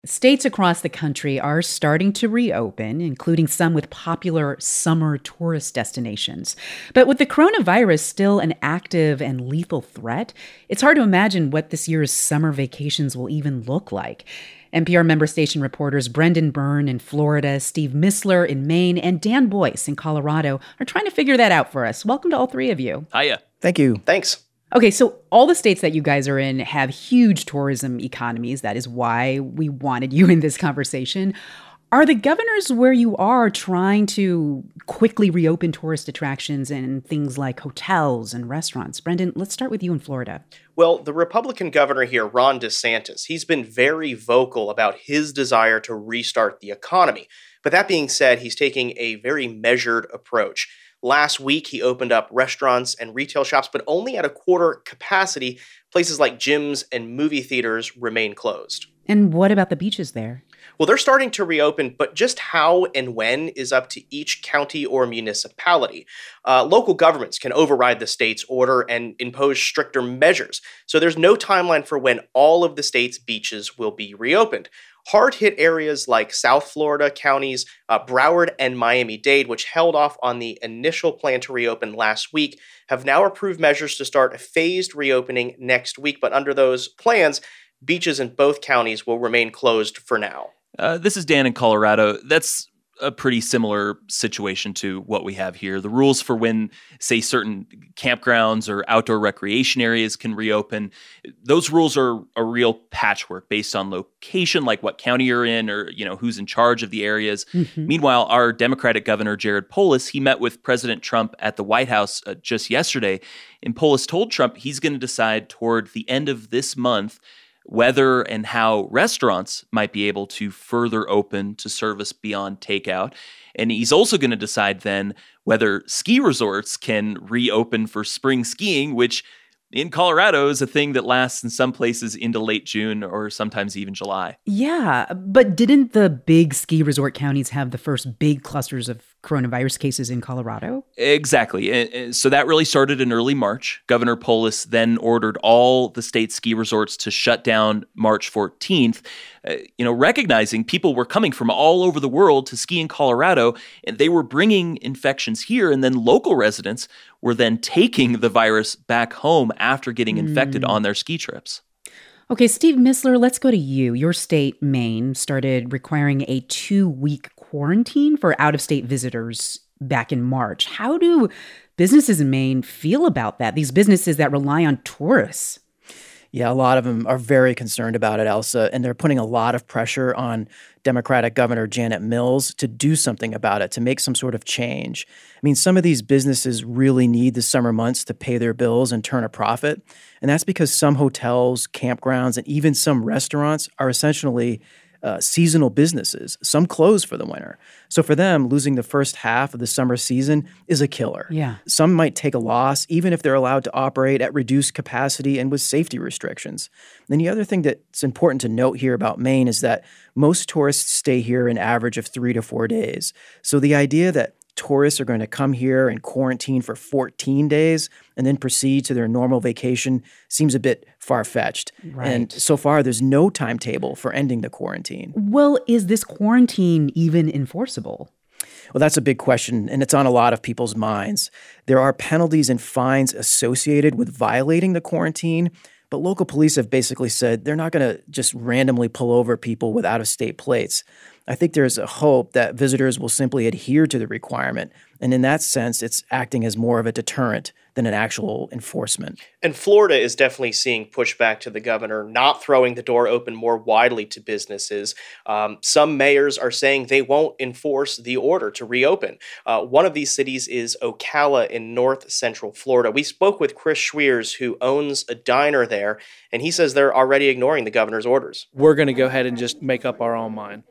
States across the country are starting to reopen, including some with popular summer tourist destinations. But with the coronavirus still an active and lethal threat, it's hard to imagine what this year's summer vacations will even look like. NPR member station reporters Brendan Byrne in Florida, Steve Missler in Maine, and Dan Boyce in Colorado are trying to figure that out for us. Welcome to all three of you. Hiya. Thank you. Thanks. Okay, so all the states that you guys are in have huge tourism economies. That is why we wanted you in this conversation. Are the governors where you are trying to quickly reopen tourist attractions and things like hotels and restaurants? Brendan, let's start with you in Florida. Well, the Republican governor here, Ron DeSantis, he's been very vocal about his desire to restart the economy. But that being said, he's taking a very measured approach. Last week, he opened up restaurants and retail shops, but only at a quarter capacity. Places like gyms and movie theaters remain closed. And what about the beaches there? Well, they're starting to reopen, but just how and when is up to each county or municipality. Local governments can override the state's order and impose stricter measures. So there's no timeline for when all of the state's beaches will be reopened. Hard-hit areas like South Florida counties, Broward and Miami-Dade, which held off on the initial plan to reopen last week, have now approved measures to start a phased reopening next week. But under those plans, beaches in both counties will remain closed for now. This is Dan in Colorado. That's a pretty similar situation to what we have here. The rules for when, say, certain campgrounds or outdoor recreation areas can reopen, those rules are a real patchwork based on location, like what county you're in or, who's in charge of the areas. Mm-hmm. Meanwhile, our Democratic Governor, Jared Polis, he met with President Trump at the White House just yesterday. And Polis told Trump he's going to decide toward the end of this month whether and how restaurants might be able to further open to service beyond takeout. And he's also going to decide then whether ski resorts can reopen for spring skiing, which in Colorado is a thing that lasts in some places into late June or sometimes even July. Yeah, but didn't the big ski resort counties have the first big clusters of coronavirus cases in Colorado? Exactly. So that really started in early March. Governor Polis then ordered all the state ski resorts to shut down March 14th, recognizing people were coming from all over the world to ski in Colorado, and they were bringing infections here, and then local residents were then taking the virus back home after getting infected on their ski trips. Okay, Steve Missler, let's go to you. Your state, Maine, started requiring a 2-week quarantine for out-of-state visitors back in March. How do businesses in Maine feel about that? These businesses that rely on tourists. Yeah, a lot of them are very concerned about it, Elsa, and they're putting a lot of pressure on Democratic Governor Janet Mills to do something about it, to make some sort of change. I mean, some of these businesses really need the summer months to pay their bills and turn a profit, and that's because some hotels, campgrounds, and even some restaurants are essentially seasonal businesses. Some close for the winter. So for them, losing the first half of the summer season is a killer. Yeah. Some might take a loss, even if they're allowed to operate at reduced capacity and with safety restrictions. And the other thing that's important to note here about Maine is that most tourists stay here an average of 3 to 4 days. So the idea that tourists are going to come here and quarantine for 14 days and then proceed to their normal vacation seems a bit far-fetched. Right. And so far, there's no timetable for ending the quarantine. Well, is this quarantine even enforceable? Well, that's a big question, and it's on a lot of people's minds. There are penalties and fines associated with violating the quarantine, but local police have basically said they're not going to just randomly pull over people with out-of-state plates. I think there's a hope that visitors will simply adhere to the requirement. And in that sense, it's acting as more of a deterrent than an actual enforcement. And Florida is definitely seeing pushback to the governor, not throwing the door open more widely to businesses. Some mayors are saying they won't enforce the order to reopen. One of these cities is Ocala in north central Florida. We spoke with Chris Schwiers, who owns a diner there, and he says they're already ignoring the governor's orders. We're going to go ahead and just make up our own mind.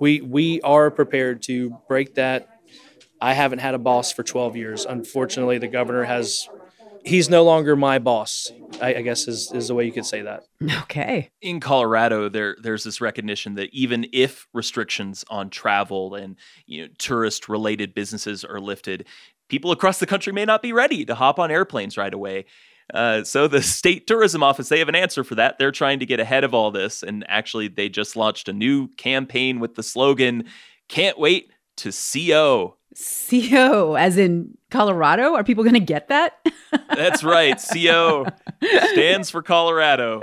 We are prepared to break that. I haven't had a boss for 12 years. Unfortunately, the governor he's no longer my boss, I guess is the way you could say that. Okay. In Colorado, there's this recognition that even if restrictions on travel and tourist-related businesses are lifted, people across the country may not be ready to hop on airplanes right away. So the state tourism office, they have an answer for that. They're trying to get ahead of all this. And actually, they just launched a new campaign with the slogan, "Can't wait to CO." CO, as in Colorado? Are people going to get that? That's right. CO stands for Colorado.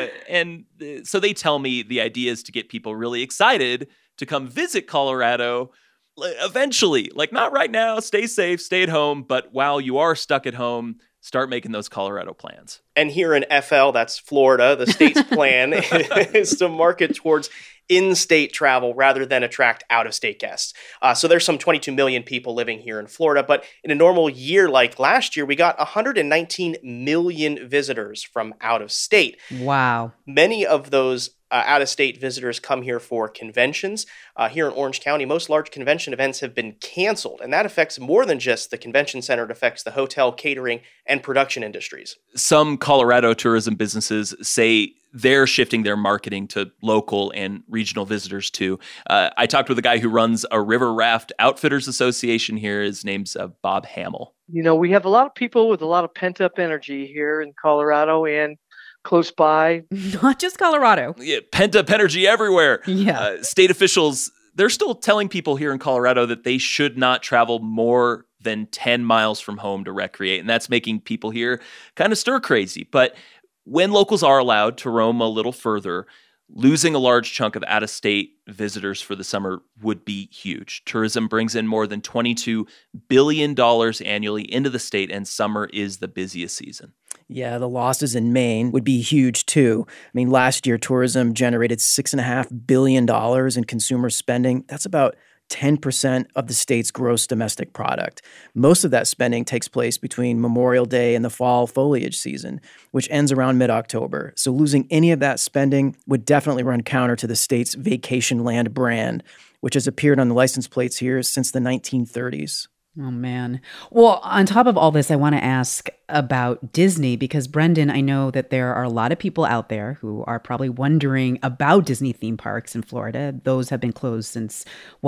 And so they tell me the idea is to get people really excited to come visit Colorado eventually. Like, not right now. Stay safe, stay at home. But while you are stuck at home, start making those Colorado plans. And here in FL, that's Florida, the state's plan is to market towards in-state travel rather than attract out-of-state guests. So there's some 22 million people living here in Florida, but in a normal year like last year, we got 119 million visitors from out of state. Wow. Many of those out-of-state visitors come here for conventions. Here in Orange County, most large convention events have been canceled, and that affects more than just the convention center. It affects the hotel, catering, and production industries. Some Colorado tourism businesses say they're shifting their marketing to local and regional visitors too. I talked with a guy who runs a river raft outfitters association here. His name's Bob Hamill. You know, we have a lot of people with a lot of pent-up energy here in Colorado and close by. Not just Colorado. Yeah, pent-up energy everywhere. Yeah. State officials, they're still telling people here in Colorado that they should not travel more than 10 miles from home to recreate. And that's making people here kind of stir crazy. But when locals are allowed to roam a little further, losing a large chunk of out-of-state visitors for the summer would be huge. Tourism brings in more than $22 billion annually into the state, and summer is the busiest season. Yeah, the losses in Maine would be huge too. I mean, last year, tourism generated $6.5 billion in consumer spending. That's about 10% of the state's gross domestic product. Most of that spending takes place between Memorial Day and the fall foliage season, which ends around mid-October. So losing any of that spending would definitely run counter to the state's vacation land brand, which has appeared on the license plates here since the 1930s. Oh, man. Well, on top of all this, I want to ask about Disney because, Brendan, I know that there are a lot of people out there who are probably wondering about Disney theme parks in Florida. Those have been closed since,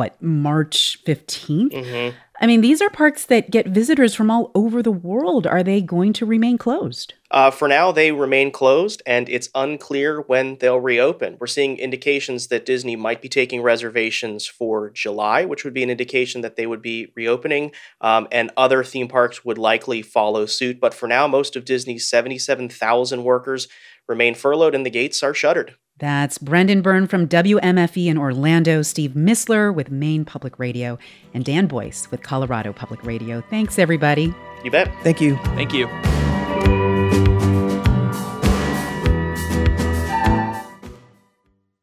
March 15th? Mm-hmm. I mean, these are parks that get visitors from all over the world. Are they going to remain closed? For now, they remain closed, and it's unclear when they'll reopen. We're seeing indications that Disney might be taking reservations for July, which would be an indication that they would be reopening, and other theme parks would likely follow suit. But for now, most of Disney's 77,000 workers remain furloughed, and the gates are shuttered. That's Brendan Byrne from WMFE in Orlando, Steve Missler with Maine Public Radio, and Dan Boyce with Colorado Public Radio. Thanks, everybody. You bet. Thank you. Thank you.